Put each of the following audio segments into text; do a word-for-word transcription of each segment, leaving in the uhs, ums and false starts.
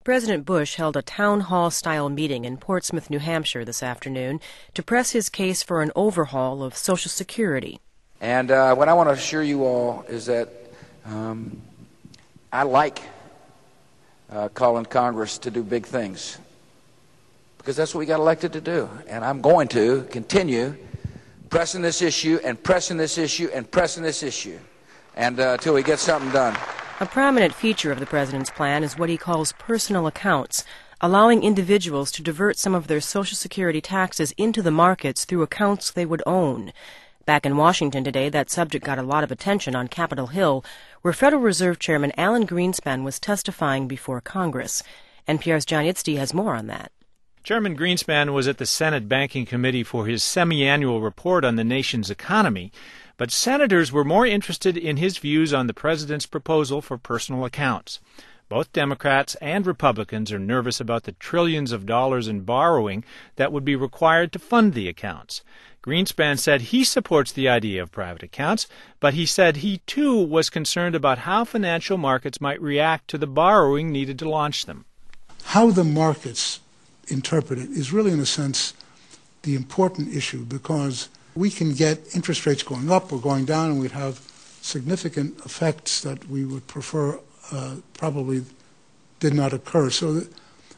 President Bush held a town hall-style meeting in Portsmouth, New Hampshire this afternoon to press his case for an overhaul of Social Security. And uh, what I want to assure you all is that um, I like uh, calling Congress to do big things, because that's what we got elected to do. And I'm going to continue pressing this issue and pressing this issue and pressing this issue and uh, until we get something done. A prominent feature of the president's plan is what he calls personal accounts, allowing individuals to divert some of their Social Security taxes into the markets through accounts they would own. Back in Washington today, that subject got a lot of attention on Capitol Hill, where Federal Reserve Chairman Alan Greenspan was testifying before Congress. N P R's John Itzdy has more on that. Chairman Greenspan was at the Senate Banking Committee for his semi-annual report on the nation's economy, but senators were more interested in his views on the president's proposal for personal accounts. Both Democrats and Republicans are nervous about the trillions of dollars in borrowing that would be required to fund the accounts. Greenspan said he supports the idea of private accounts, but he said he, too, was concerned about how financial markets might react to the borrowing needed to launch them. How the markets interpret it is really, in a sense, the important issue, because we can get interest rates going up or going down, and we'd have significant effects that we would prefer uh, probably did not occur. So that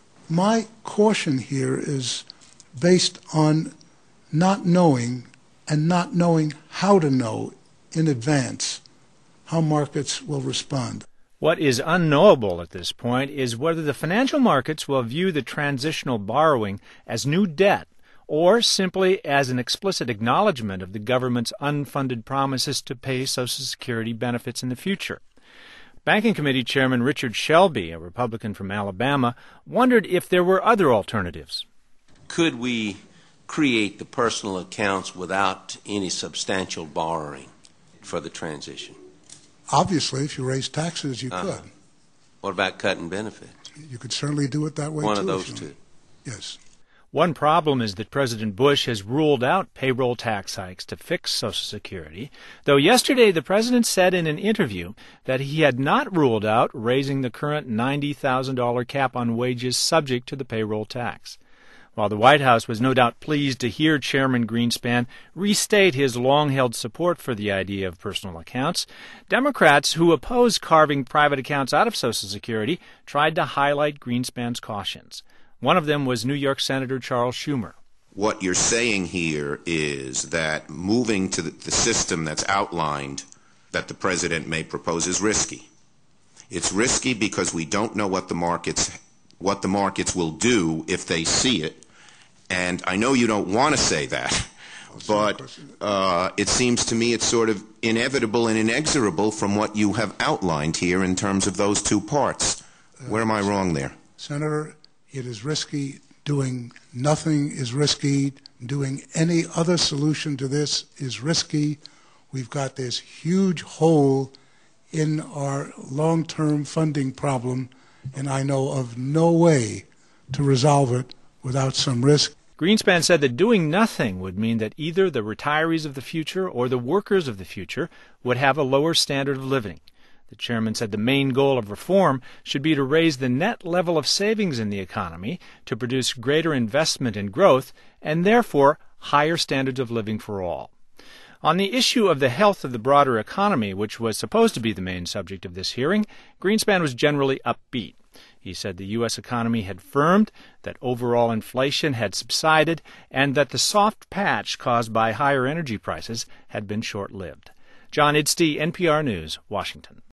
my caution here is based on not knowing and not knowing how to know in advance how markets will respond. What is unknowable at this point is whether the financial markets will view the transitional borrowing as new debt or simply as an explicit acknowledgement of the government's unfunded promises to pay Social Security benefits in the future. Banking Committee Chairman Richard Shelby, a Republican from Alabama, wondered if there were other alternatives. Could we create the personal accounts without any substantial borrowing for the transition? Obviously, if you raise taxes, you uh-huh. could. What about cutting benefits? You could certainly do it that way, One too. of those two. Yes. One problem is that President Bush has ruled out payroll tax hikes to fix Social Security, though yesterday the president said in an interview that he had not ruled out raising the current ninety thousand dollars cap on wages subject to the payroll tax. While the White House was no doubt pleased to hear Chairman Greenspan restate his long-held support for the idea of personal accounts, Democrats who oppose carving private accounts out of Social Security tried to highlight Greenspan's cautions. One of them was New York Senator Charles Schumer. What you're saying here is that moving to the system that's outlined that the president may propose is risky. It's risky because we don't know what the markets what the markets will do if they see it. And I know you don't want to say that, but uh, it seems to me it's sort of inevitable and inexorable from what you have outlined here in terms of those two parts. Where am I wrong there? Senator, it is risky. Doing nothing is risky. Doing any other solution to this is risky. We've got this huge hole in our long-term funding problem, and I know of no way to resolve it without some risk. Greenspan said that doing nothing would mean that either the retirees of the future or the workers of the future would have a lower standard of living. The chairman said the main goal of reform should be to raise the net level of savings in the economy to produce greater investment and growth, and therefore higher standards of living for all. On the issue of the health of the broader economy, which was supposed to be the main subject of this hearing, Greenspan was generally upbeat. He said the U S economy had firmed, that overall inflation had subsided, and that the soft patch caused by higher energy prices had been short-lived. John Itzdy, N P R News, Washington.